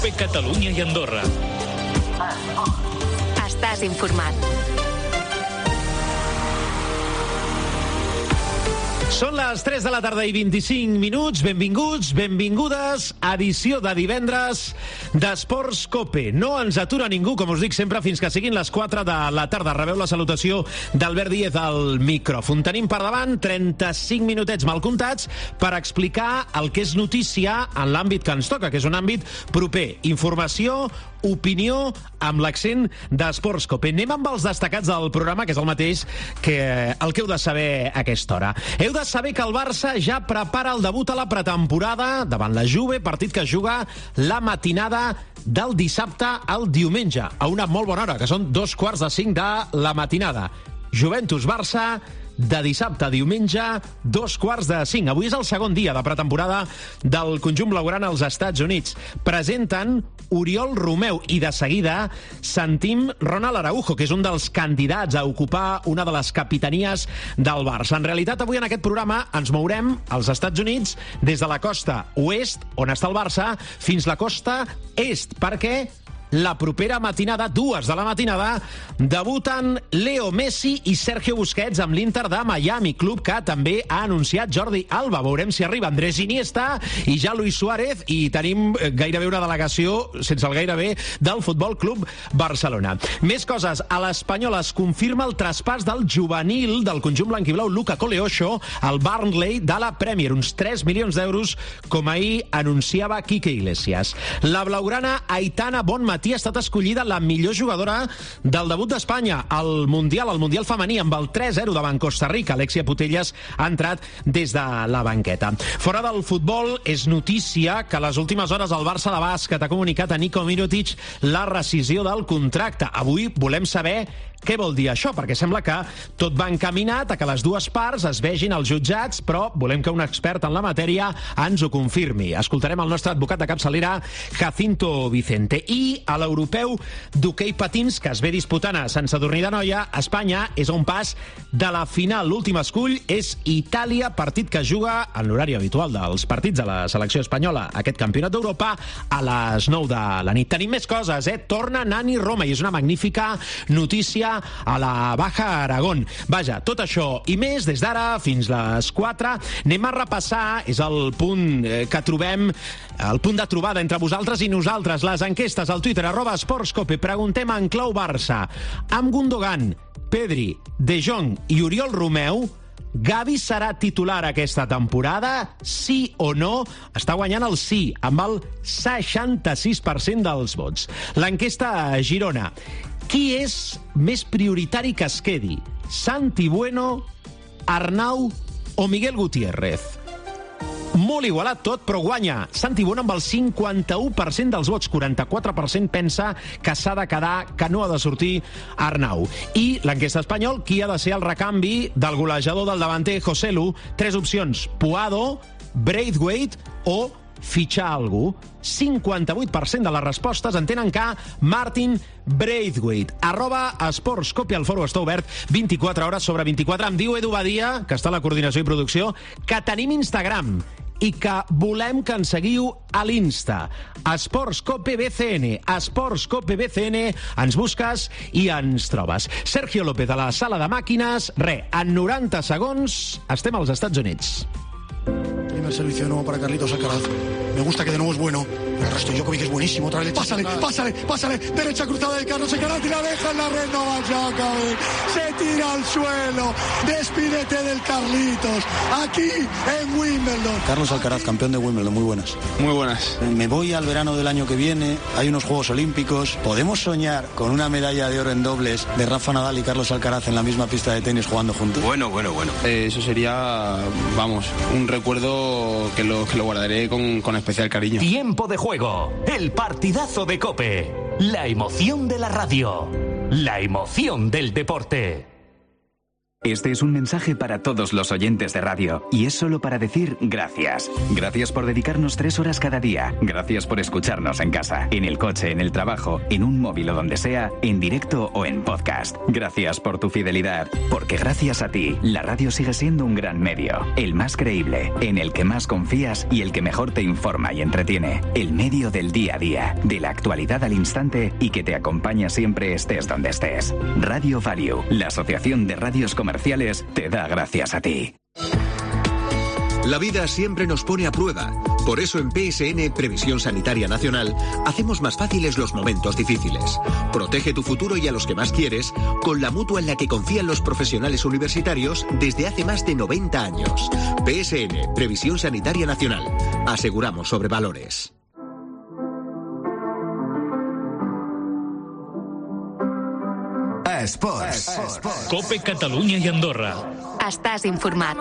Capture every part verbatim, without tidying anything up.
COPE Catalunya i Andorra. Estàs informat. Són les tres de la tarda i vint-i-cinc minuts. Benvinguts, benvingudes. Edició de divendres d'Esports COPE. No ens atura ningú, com us dic sempre, fins que siguin les quatre de la tarda. Rebeu la salutació d'Albert Díez al micròfon. Tenim per davant trenta-cinc minutets mal comptats per explicar el que és notícia en l'àmbit que ens toca, que és un àmbit proper. Informació, opinió, amb l'accent d'Esports COPE. Anem amb els destacats del programa, que és el mateix que el que heu de saber a aquesta hora. Heu de saber que el Barça ja prepara el debut a la pretemporada davant la Juve, partit que juga la matinada del dissabte al diumenge, a una molt bona hora, que són dos quarts de cinc de la matinada. Juventus-Barça, de dissabte a diumenge, dos quarts de cinc. Avui és el segon dia de pretemporada del conjunt blaugrana als Estats Units. Presenten Oriol Romeu i de seguida sentim Ronald Araujo, que és un dels candidats a ocupar una de les capitanies del Barça. En realitat, avui en aquest programa ens mourem als Estats Units des de la costa oest, on està el Barça, fins la costa est, perquè la propera matinada, dues de la matinada, debuten Leo Messi i Sergio Busquets amb l'Inter de Miami, club que també ha anunciat Jordi Alba. Veurem si arriba Andrés Iniesta i ja Luis Suárez, i tenim gairebé una delegació, sense el gairebé, del Futbol Club Barcelona. Més coses. A l'Espanyol es confirma el traspàs del juvenil del conjunt blanquiblau Luca Coleocho al Burnley de la Premier, uns tres milions d'euros, com ahir anunciava Quique Iglesias. La blaugrana Aitana Bonmatí ha estat escollida la millor jugadora del debut d'Espanya al Mundial, al Mundial femení, amb el tres zero davant Costa Rica. Alexia Putellas ha entrat des de la banqueta. Fora del futbol, és notícia que a les últimes hores el Barça de bàsquet ha comunicat a Nico Mirotic la rescisió del contracte. Avui volem saber què vol dir això, perquè sembla que tot va encaminat a que les dues parts es vegin als jutjats, però volem que un expert en la matèria ens ho confirmi. Escoltarem el nostre advocat de capçalera, Jacinto Vicente. I a l'europeu d'hoquei patins, que es ve disputant a Sant Sadurní d'Anoia, Espanya és a un pas de la final. L'últim escull és Itàlia, partit que juga en l'horari habitual dels partits de la selecció espanyola, aquest campionat d'Europa, a les nou de la nit. Tenim més coses, eh? Torna Nani Roma, i és una magnífica notícia a la Baja Aragón. Vaja, tot això i més des d'ara fins les quatre. Anem a repassar, és el punt que trobem, el punt de trobada entre vosaltres i nosaltres, les enquestes al Twitter, arroba esportscope. Preguntem en clau Barça. Amb Gundogan, Pedri, De Jong i Oriol Romeu, Gavi serà titular aquesta temporada? Sí o no? Està guanyant el sí, amb el seixanta-sis per cent dels vots. L'enquesta a Girona. Qui és més prioritari que es quedi? Santi Bueno, Arnau o Miguel Gutiérrez? Molt igualat tot, però guanya Santi Bueno amb el cinquanta-u per cent dels vots. quaranta-quatre per cent pensa que s'ha de quedar, que no ha de sortir Arnau. I l'enquesta espanyol, qui ha de ser el recanvi del golejador del davanter Joselu? Tres opcions: Puado, Braithwaite o fitxar algú. cinquanta-vuit per cent de les respostes entenen que Martin Braithwaite. Arroba Esports Copi, el foro està obert vint-i-quatre hores sobre vint-i-quatre. Em diu Edu Badia, que està a la coordinació i producció, que tenim Instagram i que volem que ens seguiu a l'Insta. Esports Cope B C N. Esports Cope B C N. Ens busques i ens trobes. Sergio López a la sala de màquines. Re, en noranta segons estem als Estats Units. Primer servicio de nuevo para Carlitos Alcaraz. Me gusta que de nuevo es bueno. El resto Djokovic es buenísimo. Otra vez pásale, pásale, pásale. Derecha cruzada de Carlos Alcaraz y la deja en la red. No va Djokovic. Se tira al suelo. Despídete del Carlitos. Aquí en Wimbledon. Carlos Alcaraz, campeón de Wimbledon. Muy buenas. Muy buenas. Me voy al verano del año que viene. Hay unos Juegos Olímpicos. ¿Podemos soñar con una medalla de oro en dobles de Rafa Nadal y Carlos Alcaraz en la misma pista de tenis jugando juntos? Bueno, bueno, bueno. Eh, eso sería, vamos, un recuerdo que lo, que lo guardaré con, con especial cariño. Tiempo de juego. El partidazo de COPE. La emoción de la radio. La emoción del deporte. Este es un mensaje para todos los oyentes de radio y es solo para decir gracias. Gracias por dedicarnos tres horas cada día. Gracias por escucharnos en casa, en el coche, en el trabajo, en un móvil o donde sea, en directo o en podcast. Gracias por tu fidelidad, porque gracias a ti, la radio sigue siendo un gran medio, el más creíble, en el que más confías y el que mejor te informa y entretiene. El medio del día a día, de la actualidad al instante y que te acompaña siempre estés donde estés. Radio Value, la Asociación de Radios Comerciales, te da gracias a ti. La vida siempre nos pone a prueba. Por eso en P S N, Previsión Sanitaria Nacional, hacemos más fáciles los momentos difíciles. Protege tu futuro y a los que más quieres con la mutua en la que confían los profesionales universitarios desde hace más de noventa años. P S N, Previsión Sanitaria Nacional. Aseguramos sobre valores. Esports. Cope Catalunya i Andorra. Estàs informat.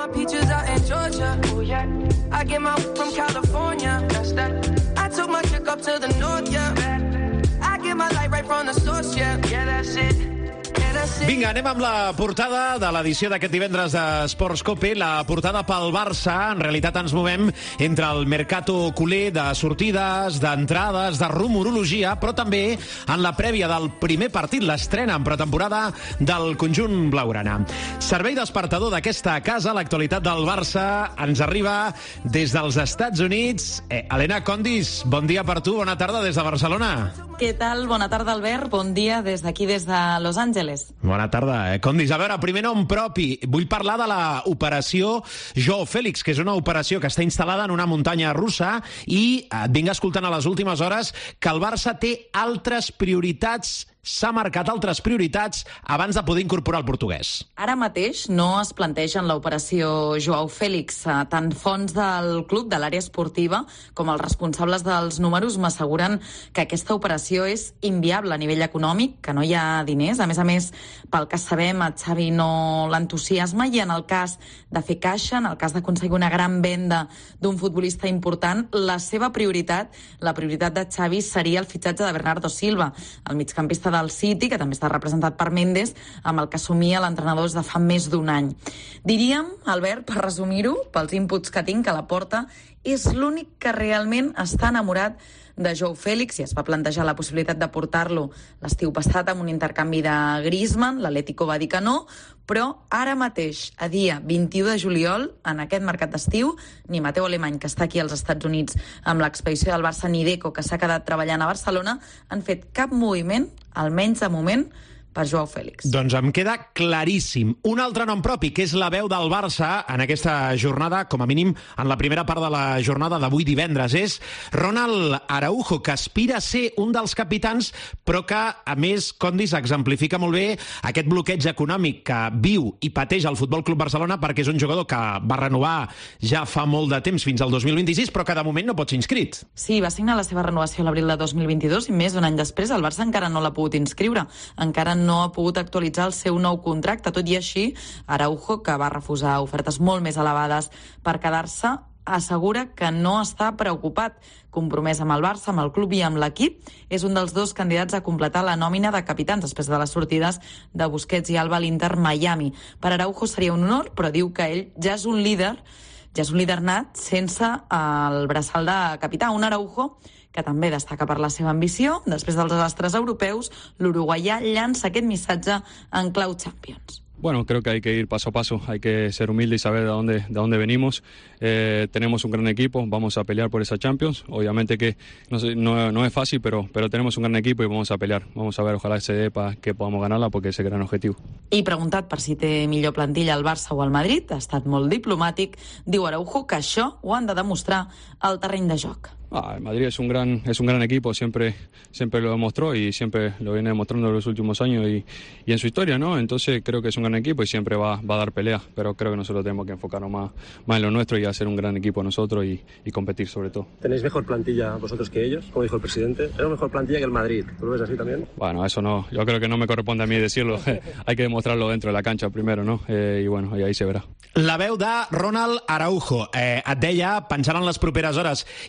Vinga, anem amb la portada de l'edició d'aquest divendres d'Esports Cope. La portada pel Barça. En realitat ens movem entre el mercato culer de sortides, d'entrades, de rumorologia, però també en la prèvia del primer partit, l'estrena en pretemporada del conjunt blaugrana. Servei despertador d'aquesta casa, l'actualitat del Barça ens arriba des dels Estats Units. Eh, Helena Condis, bon dia per tu, bona tarda des de Barcelona. Què tal? Bona tarda, Albert. Bon dia des d'aquí, des de Los Angeles. Bona tarda, eh? Condis. A veure, primer nom propi. Vull parlar de la operació Joao Félix, que és una operació que està instal·lada en una muntanya russa i et vinc escoltant a les últimes hores que el Barça té altres prioritats, s'ha marcat altres prioritats abans de poder incorporar el portuguès. Ara mateix no es planteja en l'operació Joao Félix. Tant fonts del club, de l'àrea esportiva, com els responsables dels números m'asseguren que aquesta operació és inviable a nivell econòmic, que no hi ha diners. A més a més, pel que sabem, a Xavi no l'entusiasma i en el cas de fer caixa, en el cas d'aconseguir una gran venda d'un futbolista important, la seva prioritat, la prioritat de Xavi seria el fitxatge de Bernardo Silva, el migcampista del City, que també està representat per Mendes, amb el que assumia l'entrenador des de fa més d'un any. Diríem, Albert, per resumir-ho, pels inputs que tinc, que la Porta és l'únic que realment està enamorat de Joao Félix i es va plantejar la possibilitat de portar-lo l'estiu passat amb un intercanvi de Griezmann. L'Atlético va dir que no, però ara mateix, a dia vint-i-u de juliol, en aquest mercat d'estiu, ni Mateu Alemany, que està aquí als Estats Units amb l'expedició del Barça, ni Deco, que s'ha quedat treballant a Barcelona, han fet cap moviment, almenys de moment, per Joao Félix. Doncs em queda claríssim. Un altre nom propi, que és la veu del Barça en aquesta jornada, com a mínim en la primera part de la jornada d'avui divendres, és Ronald Araujo, que aspira a ser un dels capitans, però que, a més, Condis exemplifica molt bé aquest bloqueig econòmic que viu i pateix el Futbol Club Barcelona, perquè és un jugador que va renovar ja fa molt de temps, fins al dos mil vint-i-sis, però que de moment no pot ser inscrit. Sí, va signar la seva renovació a l'abril de dos mil vint-i-dos i més d'un any després el Barça encara no l'ha pogut inscriure. Encara no no ha pogut actualitzar el seu nou contracte. Tot i així, Araujo, que va refusar ofertes molt més elevades per quedar-se, assegura que no està preocupat, compromès amb el Barça, amb el club i amb l'equip. És un dels dos candidats a completar la nòmina de capitans després de les sortides de Busquets i Alba a l'Inter Miami. Per Araujo seria un honor, però diu que ell ja és un líder, ja és un líder nat sense el braçal de capità. Un Araujo que també destaca per la seva ambició. Després dels desastres europeus, l'uruguaià llança aquest missatge en clau Champions. Bueno, creo que hay que ir paso a paso, hay que ser humilde y saber de dónde, de dónde venimos. Eh, tenemos un gran equipo, vamos a pelear por esa Champions. Obviamente que no, sé, no, no es fácil, pero, pero tenemos un gran equipo y vamos a pelear. Vamos a ver, ojalá se dé para que podamos ganarla porque es el gran objetivo. I preguntat per si té millor plantilla el Barça o el Madrid, ha estat molt diplomàtic, diu Araujo que això ho han de demostrar al terreny de joc. Ah, el Madrid es un gran es un gran equipo, siempre siempre lo demostró y siempre lo viene demostrando en los últimos años y, y en su historia, ¿no? Entonces creo que es un gran equipo y siempre va, va a dar pelea, pero creo que nosotros tenemos que enfocarnos más, más en lo nuestro y hacer un gran equipo nosotros y, y competir sobre todo. ¿Tenéis mejor plantilla vosotros que ellos, como dijo el presidente? ¿Tenemos mejor plantilla que el Madrid? ¿Tú lo ves así también? Bueno, eso no, yo creo que no me corresponde a mí decirlo, hay que demostrarlo dentro de la cancha primero, ¿no? Eh, y bueno, y ahí se verá. La veu de Ronald Araujo. Eh, et deia, pensant en les properes hores i bàsicament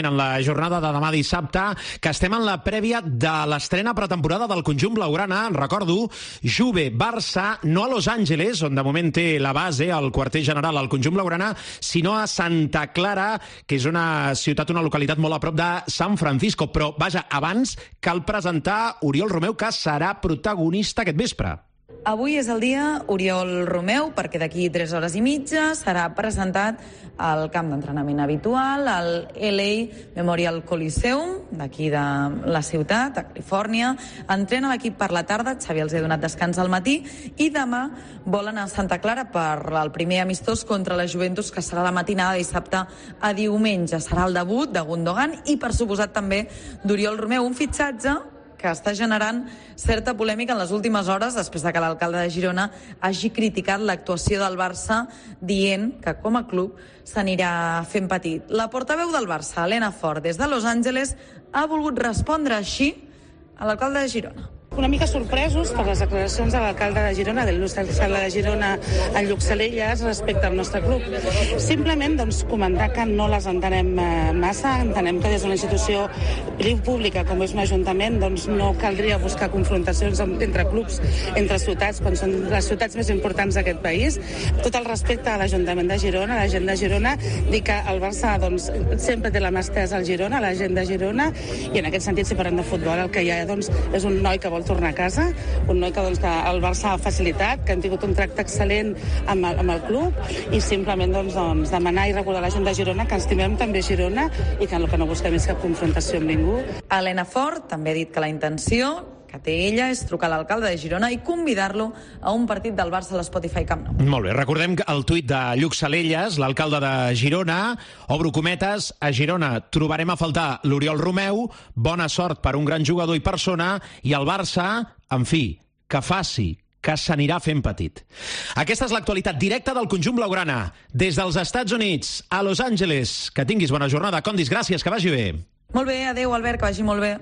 precisament en la jornada de demà dissabte, que estem en la prèvia de l'estrena pretemporada del conjunt blaugrana. Recordo, Juve, Barça, no a Los Angeles, on de moment té la base, el quarter general al conjunt blaugrana, sinó a Santa Clara, que és una ciutat, una localitat molt a prop de San Francisco. Però, vaja, abans cal presentar Oriol Romeu, que serà protagonista aquest vespre. Avui és el dia Oriol Romeu, perquè d'aquí tres hores i mitja serà presentat al camp d'entrenament habitual, al L A Memorial Coliseum, d'aquí de la ciutat, a Califòrnia. Entrena l'equip per la tarda, Xavi els ha donat descans al matí, i demà volen a Santa Clara per el primer amistós contra la Juventus, que serà la matinada de dissabte a diumenge. Serà el debut de Gundogan i, per suposat, també d'Oriol Romeu, un fitxatge que està generant certa polèmica en les últimes hores, després de que l'alcalde de Girona hagi criticat l'actuació del Barça, dient que com a club s'anirà fent petit. La portaveu del Barça, Elena Fort, des de Los Angeles, ha volgut respondre així a l'alcalde de Girona. Una mica sorpresos per les declaracions de l'alcalde de Girona, de l'il·lustre alcalde de Girona, en Lluc Salelles, respecte al nostre club. Simplement, doncs, comentar que no les entenem massa, entenem que des d'una institució pública com és un ajuntament, doncs no caldria buscar confrontacions entre clubs, entre ciutats, quan són les ciutats més importants d'aquest país. Tot el respecte a l'Ajuntament de Girona, a la gent de Girona, dir que el Barça doncs, sempre té la mà estesa al Girona, a la gent de Girona, i en aquest sentit, si parlem de futbol, el que hi ha doncs, és un noi que vol tornar a casa, un noi que, doncs, que el Barça ha facilitat, que han tingut un tracte excel·lent amb el, amb el club, i simplement doncs, doncs, demanar i recordar a la gent de Girona que estimem també Girona i que el que no busquem és cap confrontació amb ningú. Elena Fort també ha dit que la intenció que té ella és trucar a l'alcalde de Girona i convidar-lo a un partit del Barça a l'Spotify Camp Nou. Molt bé, recordem el tuit de Lluc Salelles, l'alcalde de Girona, obro cometes, a Girona trobarem a faltar l'Oriol Romeu, bona sort per un gran jugador i persona, i el Barça, en fi, que faci, que s'anirà fent petit. Aquesta és l'actualitat directa del conjunt blaugrana. Des dels Estats Units a Los Angeles. Que tinguis bona jornada, Condis, gràcies, que vagi bé. Molt bé, adeu, Albert, que vagi molt bé.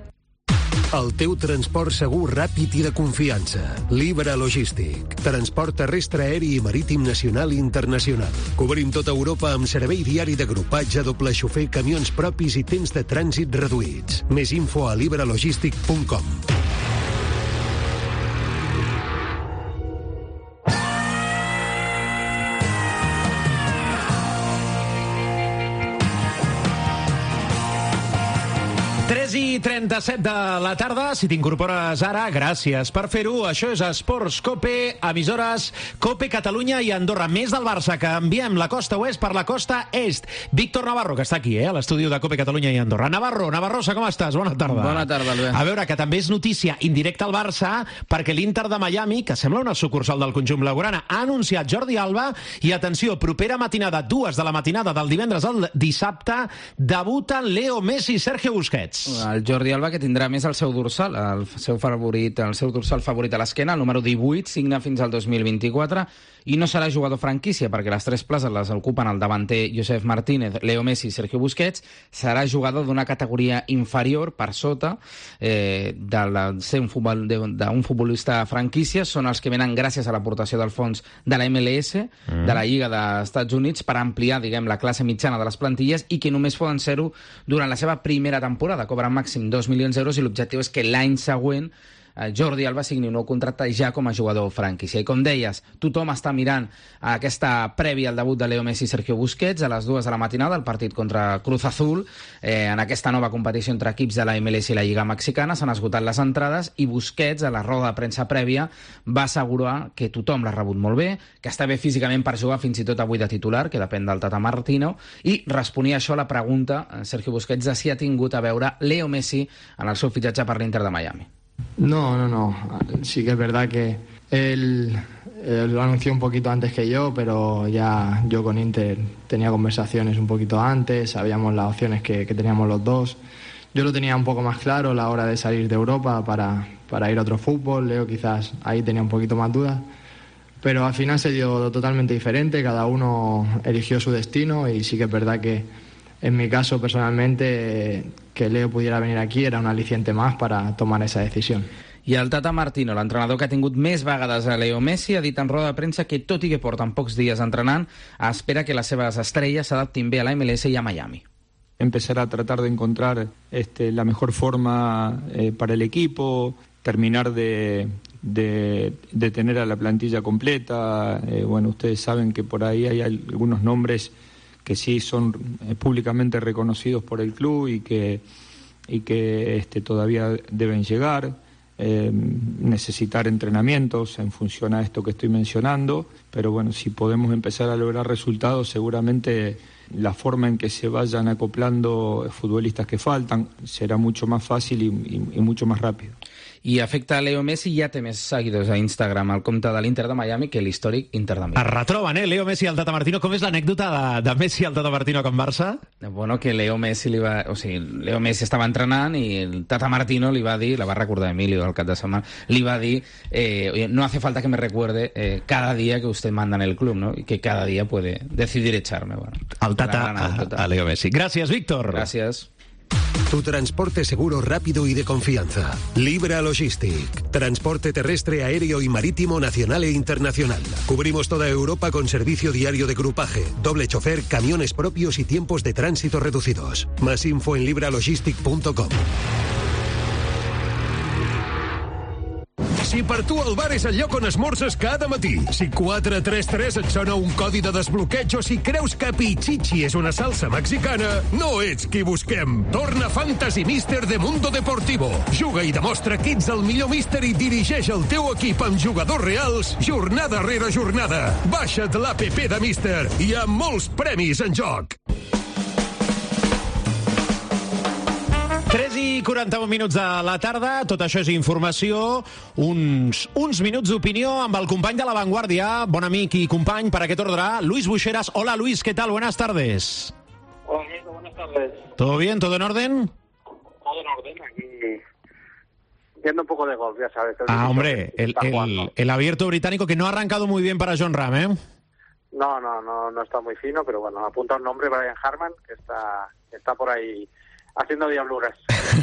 El teu transport segur, ràpid i de confiança. Libre Logístic. Transport terrestre, aeri i marítim nacional i internacional. Cobrim tota Europa amb servei diari d'agrupatge, doble xofer, camions propis i temps de trànsit reduïts. Més info a libre logístic punt com. tres i trenta-set de la tarda, si t'incorpores ara, gràcies per fer-ho. Això és Esports Cope, emissores Cope Catalunya i Andorra. Més del Barça, que enviem la costa oest per la costa est. Víctor Navarro, que està aquí, eh, a l'estudi de Cope Catalunya i Andorra. Navarro, Navarrosa, com estàs? Bona tarda. Bona tarda, Albert. A veure, que també és notícia indirecta al Barça, perquè l'Inter de Miami, que sembla una sucursal del conjunt blaugrana, ha anunciat Jordi Alba i, atenció, propera matinada, dues de la matinada del divendres al dissabte, debuten Leo Messi i Sergio Busquets. El Jordi Alba, que tindrà més el seu dorsal, el seu favorit, el seu dorsal favorit a l'esquena, el número divuit, signa fins al dos mil vint-i-quatre, i no serà jugador franquícia, perquè les tres places les ocupen el davanter Josep Martínez, Leo Messi i Sergio Busquets. Serà jugador d'una categoria inferior, per sota, eh, de la, ser un, futbol, d'un futbolista franquícia. Són els que venen gràcies a l'aportació del fons de la M L S, mm. de la Lliga dels Estats Units, per ampliar, diguem, la classe mitjana de les plantilles, i que només poden ser-ho durant la seva primera temporada. Cobren màxim dos milions d'euros i l'objectiu és que l'any següent Jordi Alba signi un nou contracte ja com a jugador franquícia. I com deies, tothom està mirant aquesta prèvia al debut de Leo Messi i Sergio Busquets a les dues de la matinada, el partit contra Cruz Azul, eh, en aquesta nova competició entre equips de la M L S i la Lliga Mexicana. S'han esgotat les entrades i Busquets, a la roda de premsa prèvia, va assegurar que tothom l'ha rebut molt bé, que està bé físicament per jugar fins i tot avui de titular, que depèn del Tata Martino, i responia això a la pregunta, Sergio Busquets, de si ha tingut a veure Leo Messi en el seu fitxatge per l'Inter de Miami. No, no, no. Sí que es verdad que él, él lo anunció un poquito antes que yo, pero ya yo con Inter tenía conversaciones un poquito antes, sabíamos las opciones que, que teníamos los dos. Yo lo tenía un poco más claro a la hora de salir de Europa para, para ir a otro fútbol. Leo quizás ahí tenía un poquito más dudas, pero al final se dio totalmente diferente, cada uno eligió su destino y sí que es verdad que en mi caso, personalmente, que Leo pudiera venir aquí era un aliciente más para tomar esa decisión. I el Tata Martino, l'entrenador que ha tingut més vegades a Leo Messi, ha dit en roda de premsa que, tot i que porten pocs dies entrenant, espera que les seves estrelles s'adaptin bé a la M L S i a Miami. empezar a tratar de encontrar este, la mejor forma eh, para el equipo, terminar de, de, de tener a la plantilla completa. Eh, bueno, ustedes saben que por ahí hay algunos nombres que sí son eh, públicamente reconocidos por el club y que, y que este, todavía deben llegar. Eh, necesitar entrenamientos en función a esto que estoy mencionando, pero bueno, si podemos empezar a lograr resultados, seguramente la forma en que se vayan acoplando futbolistas que faltan serà mucho más fàcil i, i, i mucho más rápido. I afecta a Leo Messi, ja té més seguidors a Instagram al compte de l'Inter de Miami que l'històric Inter de Miami. Es retroben, eh, Leo Messi i el Tata Martino. Com és l'anècdota de, de Messi i el Tata Martino con Barça? Bueno, que Leo Messi li va... O sigui, Leo Messi estava entrenant i el Tata Martino li va dir, la va recordar Emilio al cap de setmana, li va dir, eh, no hace falta que me recuerde eh, cada día que usted manda en el club, ¿no? Y que cada día puede decidir echarme. Bueno, el Tata a, a Leo Messi. Gràcies, Víctor. Gràcies. Tu transporte seguro, rápido y de confianza. Libra Logistic. Transporte terrestre, aéreo y marítimo nacional e internacional. Cubrimos toda Europa con servicio diario de grupaje, doble chofer, camiones propios y tiempos de tránsito reducidos. Más info en libralogistic punto com. Si per tu el bar és el lloc on esmorzes cada matí, si quatre tres tres et sona un codi de desbloqueig o si creus que Pichichi és una salsa mexicana, no ets qui busquem. Torna Fantasy Mister de Mundo Deportivo. Juga i demostra que ets el millor míster i dirigeix el teu equip amb jugadors reals jornada rere jornada. Baixa't l'app de Mister. Hi ha molts premis en joc. tres i quaranta-un minuts de la tarda, tot això és informació, uns, uns minuts d'opinió amb el company de La Vanguardia, bon amic i company per aquest ordre, Luis Buixeras. Hola Luis, ¿qué tal? Buenas tardes. Hola, buenas tardes. ¿Todo bien? ¿Todo en orden? Todo en orden, aquí viendo un poco de golf, ya sabes. Ah, hombre, el, el, el abierto británico que no ha arrancado muy bien para Jon Rahm, ¿eh? No, no, no, no está muy fino, pero bueno, apunta un nombre, Brian Harman, que está, está por ahí haciendo diabluras.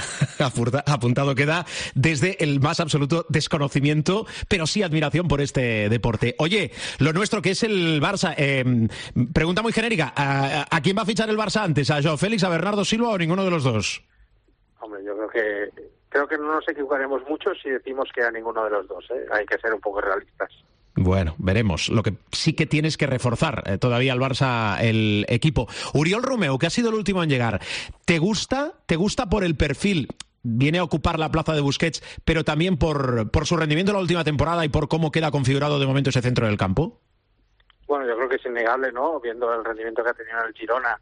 Apuntado queda desde el más absoluto desconocimiento, pero sí admiración por este deporte. Oye, lo nuestro que es el Barça, eh, pregunta muy genérica, ¿a, ¿a quién va a fichar el Barça antes? ¿A Joao Félix, a Bernardo Silva o ninguno de los dos? Hombre, yo creo que creo que no nos equivocaremos mucho si decimos que a ninguno de los dos, ¿eh? Hay que ser un poco realistas. Bueno, veremos. Lo que sí que tienes que reforzar eh, todavía al Barça el equipo. Oriol Romeu, que ha sido el último en llegar. ¿Te gusta? ¿Te gusta por el perfil? Viene a ocupar la plaza de Busquets, pero también por, por su rendimiento en la última temporada y por cómo queda configurado de momento ese centro del campo. Bueno, yo creo que es innegable, ¿no? Viendo el rendimiento que ha tenido en el Girona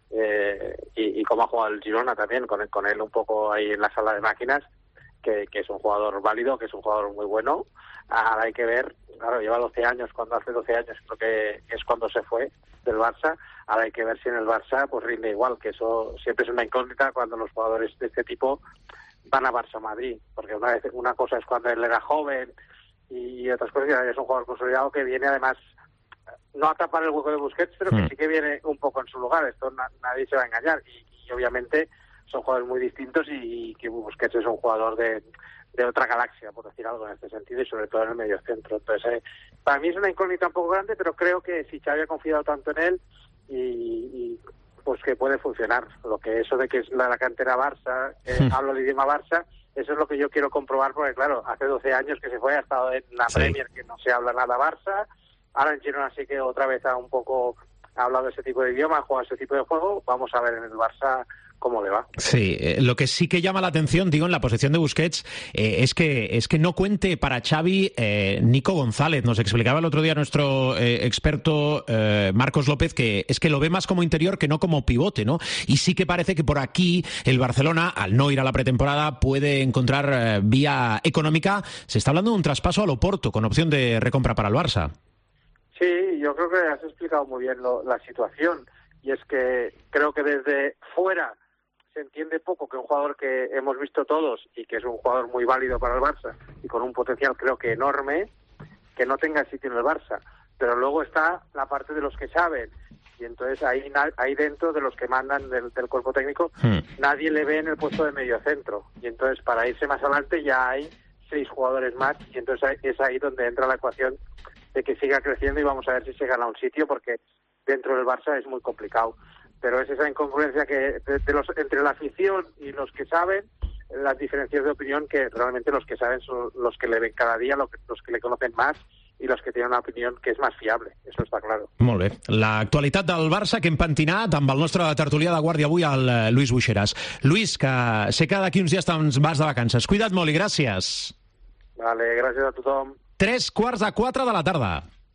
eh, y, y cómo ha jugado el Girona también, con, con él un poco ahí en la sala de máquinas, que, que es un jugador válido, que es un jugador muy bueno. Ahora hay que ver, claro, lleva doce años, cuando hace doce años creo que es cuando se fue del Barça. Ahora hay que ver si en el Barça pues rinde igual, que eso siempre es una incógnita cuando los jugadores de este tipo van a Barça-Madrid, porque una vez una cosa es cuando él era joven y otras cosas, y es un jugador consolidado que viene además no a tapar el hueco de Busquets, pero que sí que viene un poco en su lugar. Esto na, nadie se va a engañar y, y obviamente son jugadores muy distintos y, y que Busquets es un jugador de, de otra galaxia, por decir algo en este sentido, y sobre todo en el medio centro. Entonces, eh, para mí es una incógnita un poco grande, pero creo que si Xavi ha confiado tanto en él y, y pues que puede funcionar. Lo que eso de que es la, la cantera Barça, eh, sí. Hablo el idioma Barça, eso es lo que yo quiero comprobar, porque claro, hace doce años que se fue, ha estado en la sí. Premier, que no se habla nada Barça, ahora en Girona sí que otra vez ha un poco hablado ese tipo de idioma, ha jugado ese tipo de juego. Vamos a ver en el Barça cómo le va. Sí, eh, lo que sí que llama la atención, digo, en la posición de Busquets, eh, es que es que no cuente para Xavi eh, Nico González. Nos explicaba el otro día nuestro eh, experto eh, Marcos López que es que lo ve más como interior que no como pivote, ¿no? Y sí que parece que por aquí el Barcelona, al no ir a la pretemporada, puede encontrar eh, vía económica. Se está hablando de un traspaso al Oporto con opción de recompra para el Barça. Sí, yo creo que has explicado muy bien lo, la situación, y es que creo que desde fuera se entiende poco que un jugador que hemos visto todos y que es un jugador muy válido para el Barça y con un potencial creo que enorme, que no tenga sitio en el Barça. Pero luego está la parte de los que saben, y entonces ahí, ahí dentro de los que mandan del, del cuerpo técnico, hmm. nadie le ve en el puesto de mediocentro, y entonces para irse más adelante ya hay seis jugadores más, y entonces es ahí donde entra la ecuación de que siga creciendo, y vamos a ver si se gana un sitio, porque dentro del Barça es muy complicado. pero es esa incongruencia que de, de los, entre la afición y los que saben, las diferencias de opinión, que realmente los que saben son los que le ven cada día, los que, los que le conocen más i los que tenen una opinió que és més fiable, eso està claro. Molt bé. L'actualitat del Barça que hem pentinat amb el nostre tertulià de guàrdia avui, el Lluís Buixeras. Lluís, que sé que d'aquí uns dies te'n vas de vacances. Cuida't molt i gràcies. Vale, gràcies a tothom. Tres quarts de quatre de la tarda.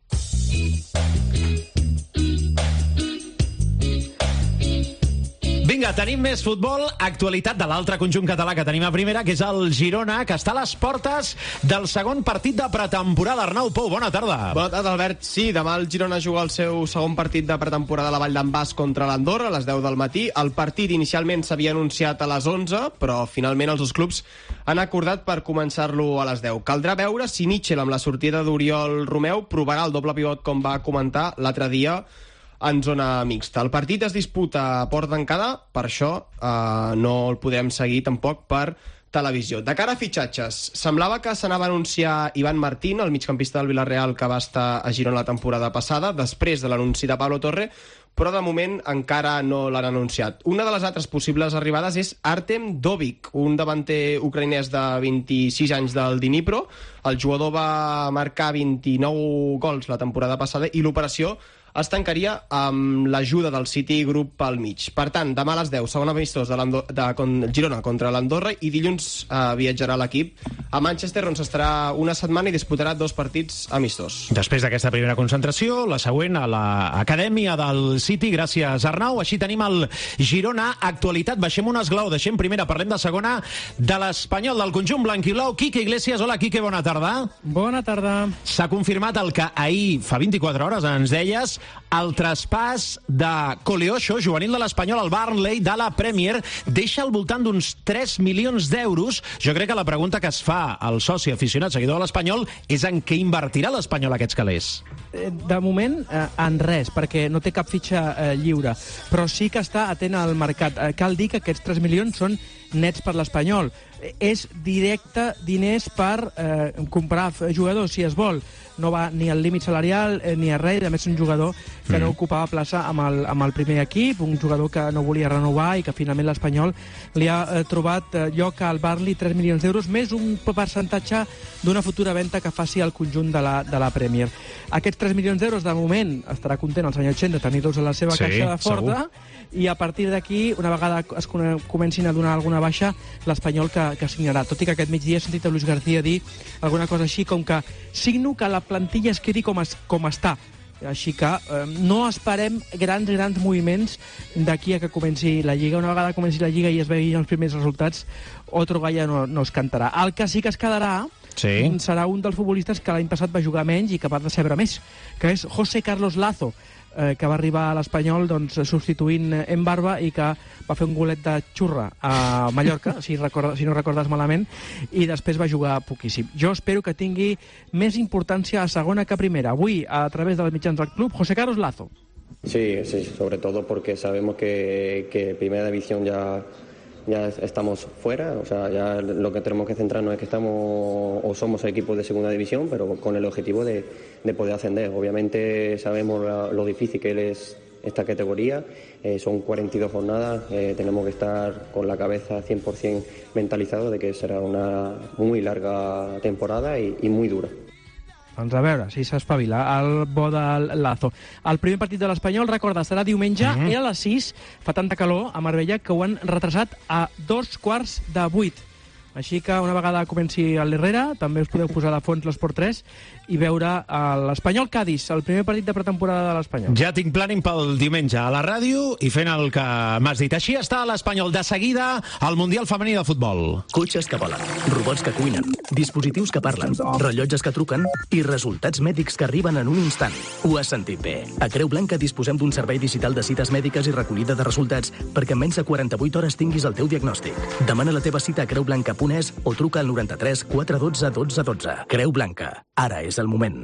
Vinga, tenim més futbol, actualitat de l'altre conjunt català que tenim a primera, que és el Girona, que està a les portes del segon partit de pretemporada. Arnau Pou, bona tarda. Bona tarda, Albert. Sí, demà el Girona juga el seu segon partit de pretemporada a la Vall d'en Bas contra l'Andorra, a les deu del matí. El partit inicialment s'havia anunciat a les onze, però finalment els dos clubs han acordat per començar-lo a les deu. Caldrà veure si Mitchell, amb la sortida d'Oriol Romeu, provarà el doble pivot, com va comentar l'altre dia en zona mixta. El partit es disputa a porta tancada, per això eh, no el podem seguir tampoc per televisió. De cara a fitxatges, semblava que s'anava a anunciar Ivan Martín, el migcampista del Villarreal que va estar a Girona la temporada passada, després de l'anunci de Pablo Torre, però de moment encara no l'han anunciat. Una de les altres possibles arribades és Artem Dovik, un davanter ucraïnès de vint-i-sis anys del Dnipro. El jugador va marcar vint-i-nou gols la temporada passada i l'operació es tancaria amb l'ajuda del City Group pel mig. Per tant, demà a les deu, segon amistós de, de con Girona contra l'Andorra, i dilluns eh, viatjarà l'equip a Manchester, on s'estarà una setmana i disputarà dos partits amistós. Després d'aquesta primera concentració, la següent a l'acadèmia del City. Gràcies, Arnau. Així tenim el Girona. Actualitat, baixem un esglaó, deixem primera, parlem de segona, de l'Espanyol, del conjunt blanquiblau. Quique Iglesias, hola Quique, bona tarda. Bona tarda. S'ha confirmat el que ahir, fa vint-i-quatre hores, ens deies, el traspàs de Coleocho, juvenil de l'Espanyol, al Burnley, de la Premier, deixa al voltant d'uns tres milions d'euros. Jo crec que la pregunta que es fa al soci aficionat seguidor de l'Espanyol és en què invertirà l'Espanyol aquests calés. De moment, eh, en res, perquè no té cap fitxa eh, lliure, però sí que està atent al mercat. Eh, cal dir que aquests tres milions són nets per l'Espanyol. Eh, és directe diners per eh, comprar jugadors, si es vol. No va ni al límit salarial eh, ni a res. A més, un jugador que mm. no ocupava plaça amb el, amb el primer equip, un jugador que no volia renovar i que finalment l'Espanyol li ha eh, trobat eh, lloc al Burnley, tres milions d'euros, més un percentatge d'una futura venda que faci el conjunt de la, de la Premier. Aquests tres milions d'euros, de moment, estarà content el senyor Chen de tenir-los a la seva sí, caixa de forta, i a partir d'aquí, una vegada es comencin a donar alguna baixa, l'Espanyol que, que signarà. Tot i que aquest migdia he sentit a Luis García dir alguna cosa així com que signo que la plantilla es quedi com, es, com està. Així que eh, no esperem grans, grans moviments d'aquí a que comenci la Lliga. Una vegada comenci la Lliga i es vegin els primers resultats, otro galla no, no es cantarà. El que sí que es quedarà sí. serà un dels futbolistes que l'any passat va jugar menys i que va decebre més, que és José Carlos Lazo, eh, que va arribar a l'Espanyol doncs, substituint en Barba i que va fer un golet de xurra a Mallorca, si, recorda, si no recordes malament, i després va jugar poquíssim. Jo espero que tingui més importància a segona que a primera. Avui, a través dels mitjans del club, José Carlos Lazo. Sí, sí, sobre todo porque sabemos que, que Primera División ya... ya estamos fuera, o sea, ya lo que tenemos que centrarnos es que estamos o somos equipos de segunda división, pero con el objetivo de, de poder ascender. Obviamente sabemos la, lo difícil que es esta categoría, eh, son cuarenta y dos jornadas, eh, tenemos que estar con la cabeza cien por ciento mentalizado de que será una muy larga temporada y, y muy dura. Doncs a veure si s'espavila el bo del Lazo. El primer partit de l'Espanyol, recorda, serà diumenge, mm-hmm. era a les sis, fa tanta calor a Marbella que ho han retrasat a dos quarts de vuit. Així que una vegada comenci l'Herrera, també us podeu posar de fons l'Esport tres i veure l'Espanyol Cádiz, el primer partit de pretemporada de l'Espanyol. Ja tinc planning pel diumenge a la ràdio i fent el que m'has dit. Així està l'Espanyol. De seguida, al Mundial Femení de Futbol. Cotxes que volen, robots que cuinen, dispositius que parlen, rellotges que truquen i resultats mèdics que arriben en un instant. Ho has sentit bé. A Creu Blanca disposem d'un servei digital de cites mèdiques i recollida de resultats perquè en menys de quaranta-vuit hores tinguis el teu diagnòstic. Demana la teva cita a creu blanca punt es o truca al noranta-tres quatre dotze dotze dotze. Creu Blanca. Ara és el moment.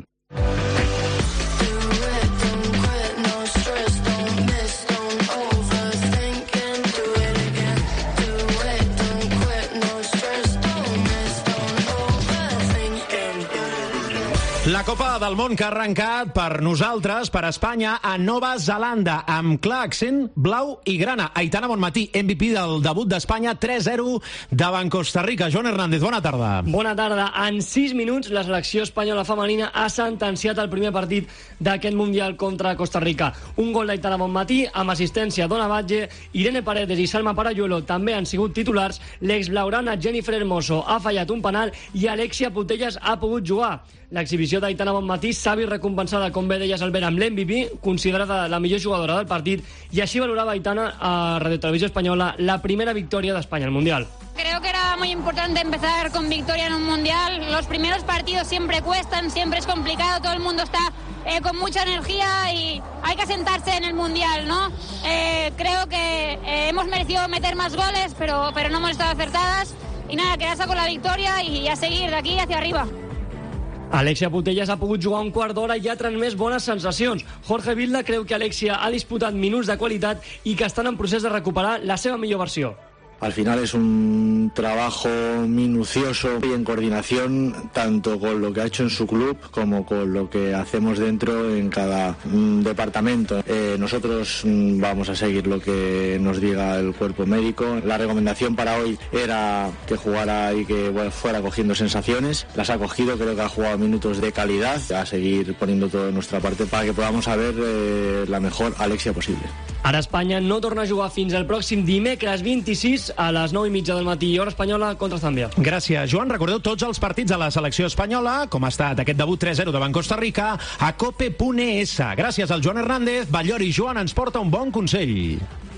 Una Copa del Món que ha arrencat per nosaltres, per Espanya, a Nova Zelanda, amb clar accent blau i grana. Aitana Bonmatí, M V P del debut d'Espanya, tres zero davant Costa Rica. Joan Hernández, bona tarda. Bona tarda. En sis minuts, la selecció espanyola femenina ha sentenciat el primer partit d'aquest Mundial contra Costa Rica. Un gol d'Aitana Bonmatí, amb assistència d'Ona Batlle, Irene Paredes i Salma Parayuelo també han sigut titulars. L'exblaugrana Jennifer Hermoso ha fallat un penal i Alexia Putellas ha pogut jugar. L'exhibició d'Aitana Bonmatí s'ha vist recompensada, com bé deies, Albert, amb l'M V P, considerada la millor jugadora del partit, i així valorava Aitana a Radio Televisió Espanyola la primera victòria d'Espanya al Mundial. Creo que era muy importante empezar con victoria en un Mundial. Los primeros partidos siempre cuestan, siempre es complicado, todo el mundo está eh, con mucha energía y hay que asentarse en el Mundial, ¿no? Eh, creo que eh, hemos merecido meter más goles, pero, pero no hemos estado acertadas. Y nada, quedarse con la victoria y a seguir de aquí hacia arriba. Alexia Putellas ha pogut jugar un quart d'hora i ha transmès bones sensacions. Jorge Vilda creu que Alexia ha disputat minuts de qualitat i que estan en procés de recuperar la seva millor versió. Al final es un trabajo minucioso y en coordinación tanto con lo que ha hecho en su club como con lo que hacemos dentro en cada mm, departamento. Eh, nosotros mm, vamos a seguir lo que nos diga el cuerpo médico. La recomendación para hoy era que jugara y que bueno, fuera cogiendo sensaciones. Las ha cogido, creo que ha jugado minutos de calidad. A seguir poniendo todo de nuestra parte para que podamos saber eh, la mejor Alexia posible. Ara Espanya no torna a jugar fins al pròxim dimecres vint-i-sis a les nou i mitja del matí, hora espanyola, contra Zàmbia. Gràcies, Joan. Recordeu tots els partits de la selecció espanyola, com ha estat aquest debut tres zero davant Costa Rica, a cope punt es. Gràcies al Joan Hernández. Batllori Joan ens porta un bon consell.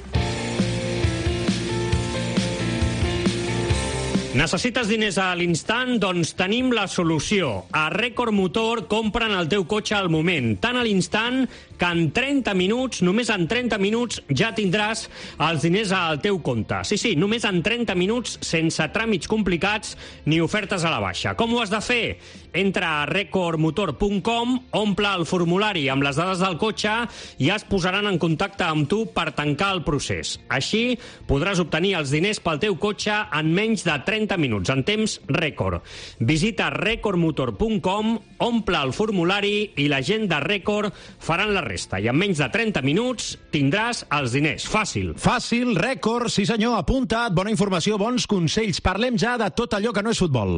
Necessites diners a l'instant? Doncs tenim la solució. A Record Motor compren el teu cotxe al moment, tant a l'instant que en trenta minuts, només en trenta minuts, ja tindràs els diners al teu compte. Sí, sí, només en trenta minuts, sense tràmits complicats ni ofertes a la baixa. Com ho has de fer? Entra a record motor punt com, omple el formulari amb les dades del cotxe i es posaran en contacte amb tu per tancar el procés. Així podràs obtenir els diners pel teu cotxe en menys de trenta minuts, en temps rècord. Visita record motor punt com, omple el formulari i la gent de Record faran la resta. I en menys de trenta minuts tindràs els diners. Fàcil. Fàcil, Record, sí senyor, apunta't. Bona informació, bons consells. Parlem ja de tot allò que no és futbol.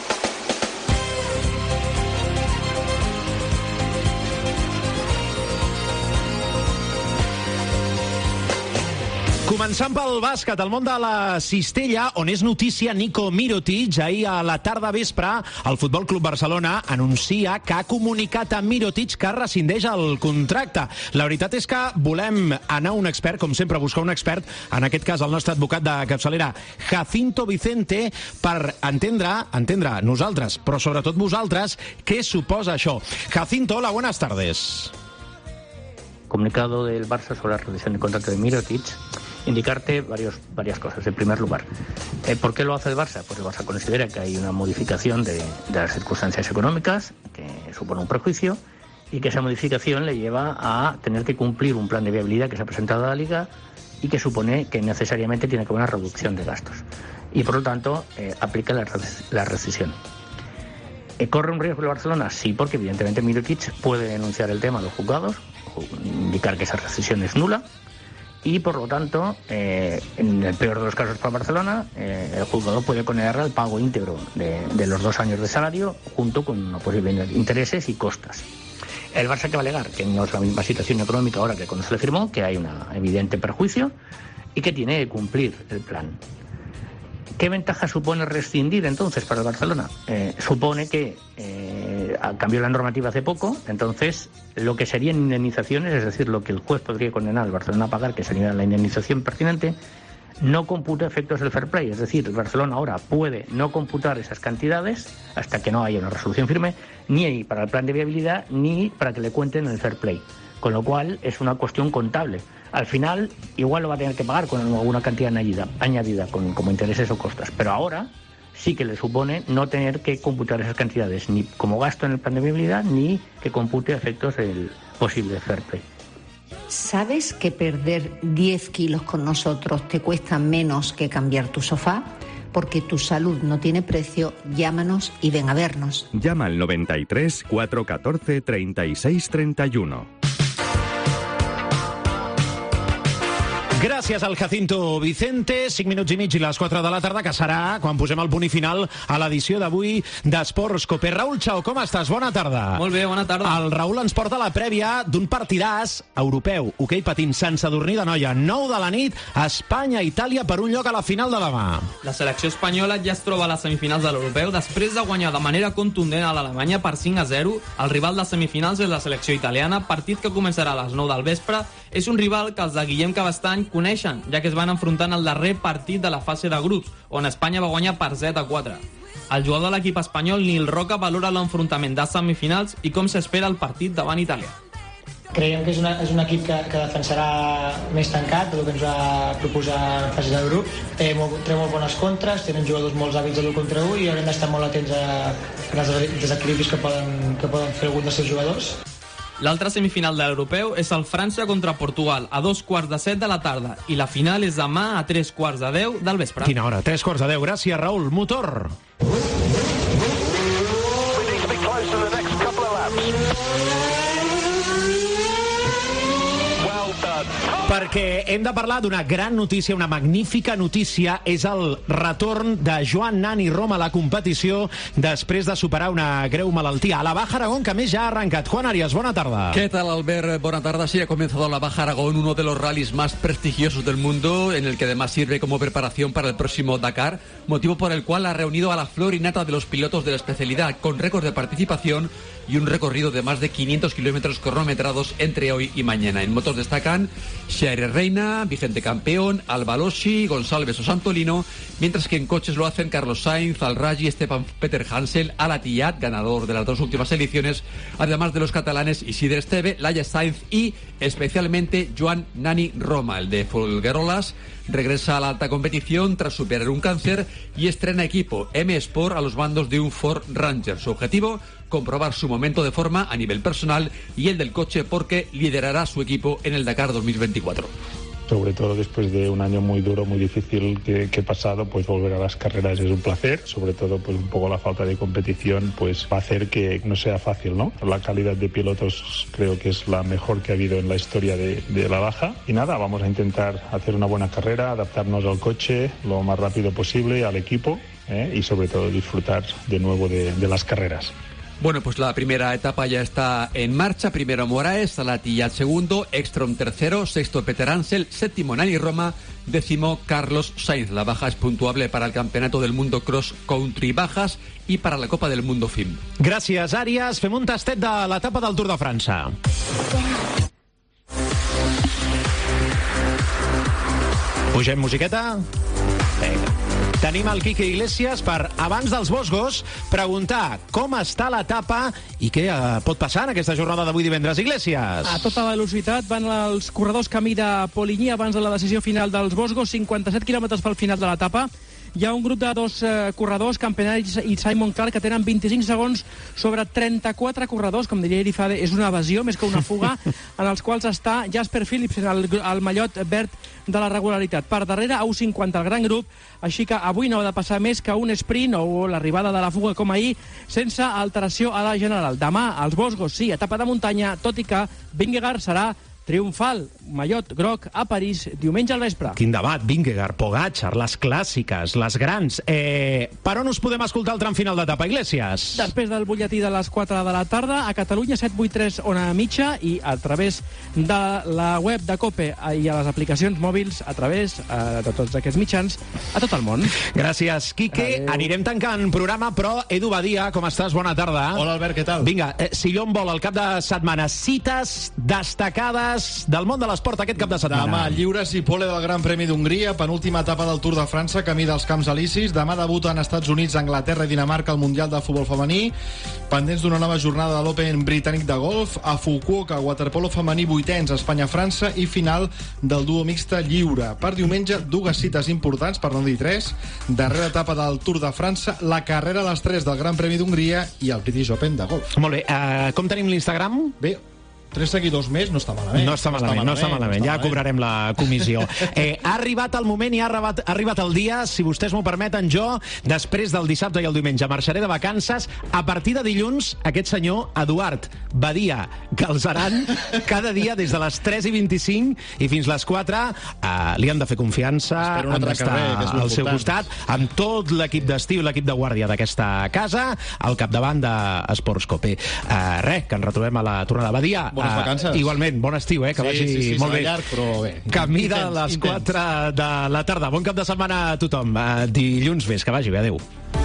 Començant pel bàsquet, el món de la cistella, on és notícia Nico Mirotic. Ahir a la tarda vespre, el Futbol Club Barcelona anuncia que ha comunicat a Mirotic que rescindeix el contracte. La veritat és que volem anar a un expert, com sempre, buscar un expert, en aquest cas el nostre advocat de capçalera, Jacinto Vicente, per entendre, entendre nosaltres, però sobretot vosaltres, què suposa això. Jacinto, hola, buenas tardes. Comunicado del Barça sobre la rescisión del contrato de Mirotic. Indicarte varios, varias cosas. En primer lugar, eh, ¿por qué lo hace el Barça? Pues el Barça considera que hay una modificación de, de las circunstancias económicas que supone un perjuicio y que esa modificación le lleva a tener que cumplir un plan de viabilidad que se ha presentado a la Liga y que supone que necesariamente tiene que haber una reducción de gastos. Y por lo tanto, eh, aplica la, la rescisión. Eh, ¿Corre un riesgo el Barcelona? Sí, porque evidentemente Mirotic puede denunciar el tema a los juzgados, indicar que esa rescisión es nula. Y, por lo tanto, eh, en el peor de los casos para Barcelona, eh, el juzgado puede condenarle al pago íntegro de, de los dos años de salario, junto con una posible intereses y costas. El Barça, que va a alegar que no es la misma situación económica ahora que cuando se le firmó, que hay un evidente perjuicio y que tiene que cumplir el plan. ¿Qué ventaja supone rescindir entonces para el Barcelona? Eh, supone que eh, cambió la normativa hace poco, entonces lo que serían indemnizaciones, es decir, lo que el juez podría condenar al Barcelona a pagar, que sería la indemnización pertinente, no computa efectos del fair play. Es decir, el Barcelona ahora puede no computar esas cantidades hasta que no haya una resolución firme, ni para el plan de viabilidad, ni para que le cuenten el fair play. Con lo cual es una cuestión contable. Al final, igual lo va a tener que pagar con alguna cantidad añadida, añadida con, como intereses o costas. Pero ahora sí que le supone no tener que computar esas cantidades, ni como gasto en el plan de viabilidad, ni que compute efectos del posible fair play. ¿Sabes que perder diez kilos con nosotros te cuesta menos que cambiar tu sofá? porque tu salud no tiene precio, llámanos y ven a vernos. Llama al noventa y tres, cuatro catorce, treinta y seis treinta y uno. Gràcies al Jacinto Vicente. cinc minuts i mig i les quatre de la tarda, que serà quan posem el punt i final a l'edició d'avui d'Esports Cope. Raül Chao, com estàs? Bona tarda. Molt bé, bona tarda. El Raül ens porta la prèvia d'un partidàs europeu, hoquei patins, Sant Sadurní d'Anoia, nou de la nit, Espanya-Itàlia per un lloc a la final de demà. La selecció espanyola ja es troba a les semifinals de l'europeu després de guanyar de manera contundent a l'Alemanya per cinc a zero. El rival de semifinals és la selecció italiana, partit que començarà a les nou del vespre. És un rival que els de Guillem Cabestany coneixen, ja que es van enfrontar en el darrer partit de la fase de grups, on Espanya va guanyar per set a quatre. El jugador de l'equip espanyol, Nil Roca, valora l'enfrontament de semifinals i com s'espera el partit davant Itàlia. Creiem que és, una, és un equip que, que defensarà més tancat del que ens va proposar en fase de grups. Té molt, té molt bones contres, tenen jugadors molt hàbils de l'u contra u i haurem d'estar molt atents a, a els desequilibris que poden, que poden fer algun dels seus jugadors. L'altra semifinal de l'europeu és el França contra Portugal a dos quarts de set de la tarda i la final és demà a tres quarts de deu del vespre. Quina hora? Tres quarts de deu. Gràcies, Raül. Motor. Perquè hem de parlar d'una gran notícia, una magnífica notícia. És el retorn de Joan Nani Roma a la competició després de superar una greu malaltia. A la Baja Aragón, que a més ja ha arrancat. Juan Arias, bona tarda. ¿Qué tal, Albert? Buena tarde. Sí, ha comenzado la Baja Aragón, uno de los rallies más prestigiosos del mundo, en el que además sirve como preparación para el próximo Dakar, motivo por el cual ha reunido a la flor y nata de los pilotos de la especialidad, con récord de participación y un recorrido de más de quinientos kilómetros cronometrados entre hoy y mañana. En motos destacan Xavier Reina, vigente campeón, Alba Loschi, González o Santolino, mientras que en coches lo hacen Carlos Sainz, Al Raggi, Esteban Peter Hansel, Alatiyat, ganador de las dos últimas ediciones, además de los catalanes Isidre Esteve, Laia Sainz y especialmente Joan Nani Roma, el de Folguerolas. Regresa a la alta competición tras superar un cáncer y estrena equipo M Sport a los mandos de un Ford Ranger. Su objetivo, comprobar su momento de forma a nivel personal y el del coche, porque liderará su equipo en el Dakar dos mil veinticuatro. Sobre todo después de un año muy duro, muy difícil que, que he pasado, pues volver a las carreras es un placer. Sobre todo, pues un poco la falta de competición, pues va a hacer que no sea fácil, ¿no? La calidad de pilotos creo que es la mejor que ha habido en la historia de, de la Baja. Y nada, vamos a intentar hacer una buena carrera, adaptarnos al coche lo más rápido posible, al equipo, ¿eh? Y sobre todo disfrutar de nuevo de, de las carreras. Bueno, pues la primera etapa ya está en marcha. Primero Moraes, Alatiyat segundo, Ekstrom tercero, sexto Peter Hansel, séptimo Nani Roma, décimo Carlos Sainz. La baja es puntuable para el Campeonato del Mundo Cross Country Bajas i per a la Copa del Mundo F I M. Gràcies, Àries. Fem un tastet de l'etapa del Tour de França. Pugem musiqueta? Vinga. Tenim el Quique Iglesias per, abans dels Bosgos, preguntar com està l'etapa i què eh, pot passar en aquesta jornada d'avui divendres. Iglesias. A tota velocitat van els corredors camí de Poligny abans de la decisió final dels Bosgos, cinquanta-set quilòmetres pel final de l'etapa. Hi ha un grup de dos eh, corredors, Campenaris i Simon Clark, que tenen vint-i-cinc segons sobre trenta-quatre corredors, com diria Irifade, és una evasió més que una fuga, en els quals està Jasper Philipsen, el, el mallot verd de la regularitat. Per darrere, a u cinquanta, el gran grup, així que avui no ha de passar més que un sprint o l'arribada de la fuga com ahir, sense alteració a la general. Demà, els Bosgos, sí, etapa de muntanya, tot i que Vingegaard serà triomfal, mallot groc a París, diumenge al vespre. Quin debat, Vingegaard, Pogačar, les clàssiques, les grans. Eh, per on us podem escoltar el tram final d'etapa, Iglesias? Després del butlletí de les quatre de la tarda, a Catalunya set vuit tres Ona Mitja i a través de la web de COPE i a les aplicacions mòbils, a través eh, de tots aquests mitjans, a tot el món. Gràcies, Quique. Adeu. Anirem tancant programa, però Edu Badia, com estàs? Bona tarda. Hola, Albert, què tal? Vinga, eh, Sillón vol al cap de setmana. Cites destacades del món de l'esport aquest cap de setmana. Demà, lliures i pole del Gran Premi d'Hongria, penúltima etapa del Tour de França, camí dels Camps Elisis. Demà debuten Estats Units, Anglaterra i Dinamarca al Mundial de Futbol Femení. Pendents d'una nova jornada de l'Open britànic de golf. A Fukuoka, waterpolo femení, vuitens, Espanya-França i final del duo mixta lliure. Per diumenge, dues cites importants, per no dir tres. Darrera etapa del Tour de França, la carrera a les tres del Gran Premi d'Hongria i el British Open de golf. Molt bé. Uh, com tenim l'Instagram? Bé, tres seguidors més no està malament. No està malament, no està malament, ja cobrarem la comissió. Eh, ha arribat el moment i ha arribat, ha arribat el dia, si vostès m'ho permeten, jo, després del dissabte i el diumenge, marxaré de vacances. A partir de dilluns, aquest senyor, Eduard Badia Galzeran, cada dia des de les tres i vint-i-cinc i fins les quatre, eh, li han de fer confiança, han d'estar al seu costat, amb tot l'equip d'estiu i l'equip de guàrdia d'aquesta casa, al capdavant d'Esports Cope. Eh, res, que ens retrobem a la tornada. Badia, bones vacances. Uh, igualment, bon estiu, eh? Que sí, vagi sí, sí, molt bé. Llarg, però bé. Camí de intens, les intens. quatre de la tarda. Bon cap de setmana a tothom. Uh, dilluns més, que vagi bé, adeu.